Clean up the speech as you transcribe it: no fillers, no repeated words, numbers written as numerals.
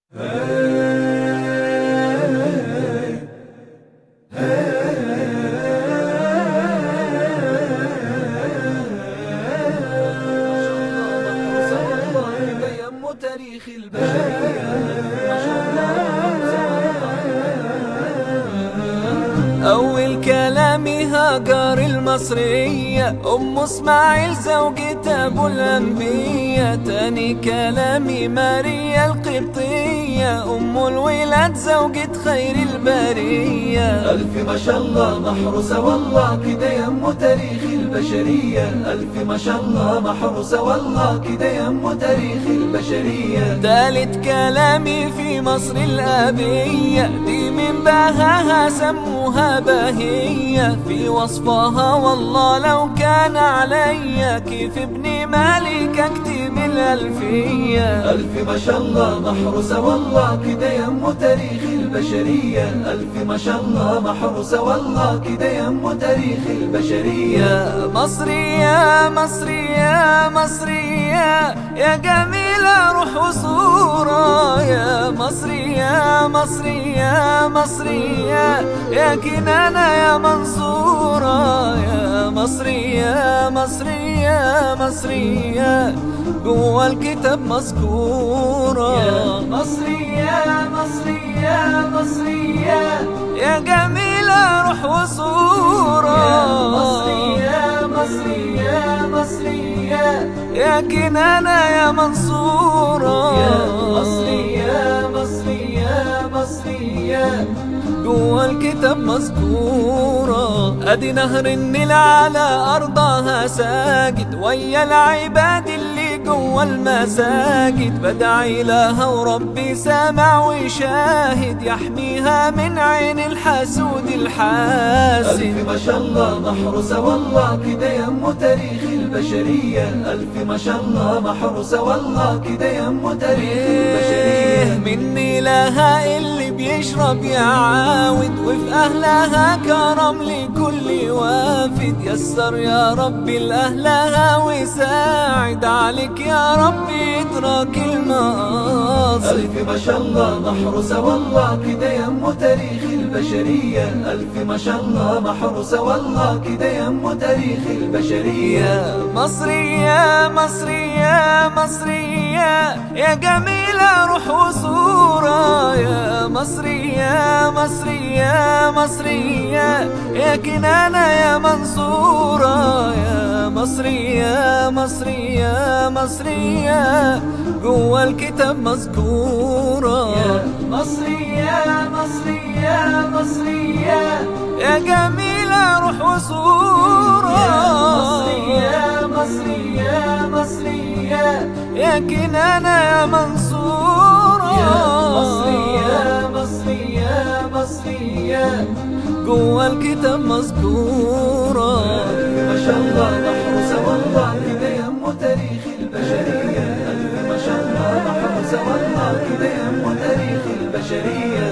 تاريخ البشرية. أول كلامي هاجر المصرية أم اسماعيل زوجة أبو الأنبياء. تاني كلامي ماريا القبطية أم الولاد زوجة خير البرية. ألف ما شاء الله محروسة والله كده يم تاريخ البشرية. ألف ما شاء الله محروسة والله كده يم تاريخ البشرية. تالت كلامي في مصر الأبية دي من بهاها سموها بهية. في وصفها والله لو كان عليا كيف ابن مالك اكتب الألفية. ألف ما شاء الله محروسة والله كده يم تاريخ البشرية. ألف ما شاء الله محروسة والله كده يم تاريخ البشرية. يا مصري يا مصري يا مصري يا جميلة روح وصورة. يا مصري يا مصري يا مصري يا كنانة يا منصورة. يا مصري يا مصري يا مصري جوا الكتاب مذكورة. يا مصري يا مصري يا مصري يا جميلة روح وصورة. يا مصري يا مصري يا مصري يا كنانة يا منصورة. يا مصري يا مصري يا مصري جوا الكتاب مذكورة. ادي نهر النيل على ارضها ساجد ويا العباد اللي جوا المساجد. بدعي لها وربي سامع وشاهد يحميها من عين الحسود الحاسد. ألف ما شاء الله محروسة والله كده يم تاريخ البشرية. ألف ما شاء الله محروسة والله كده يم تاريخ البشرية. مني لها اللي بيشرب يعاود وفي أهلها كرم لكل وافد. يسر يا ربي لأهلها وساعد عليك يا ربي ادراك المقاصد. ألف ما شاء الله محروسة والله كده يم تاريخ البشرية. ألف ما شاء الله محروسة والله كده يم تاريخ البشرية. يا مصري يا مصري يا مصري يا جميلة روح وصورة. يا مصري يا مصري يا مصري يا كنانة يا منصورة. يا مصري يا مصري يا مصري جوا الكتاب مذكورة. يا مصري يا مصري يا مصري يا جميلة روح وصورة. يا مصري يا مصري يا مصري يا كنانة يا منصورة. يا مصري يا مصري يا مصري جوا الكتاب مذكورة. ألف ما شاء الله محروسة والله كده يم تاريخ البشرية. ألف ما شاء الله محروسة والله كده يم تاريخ البشرية.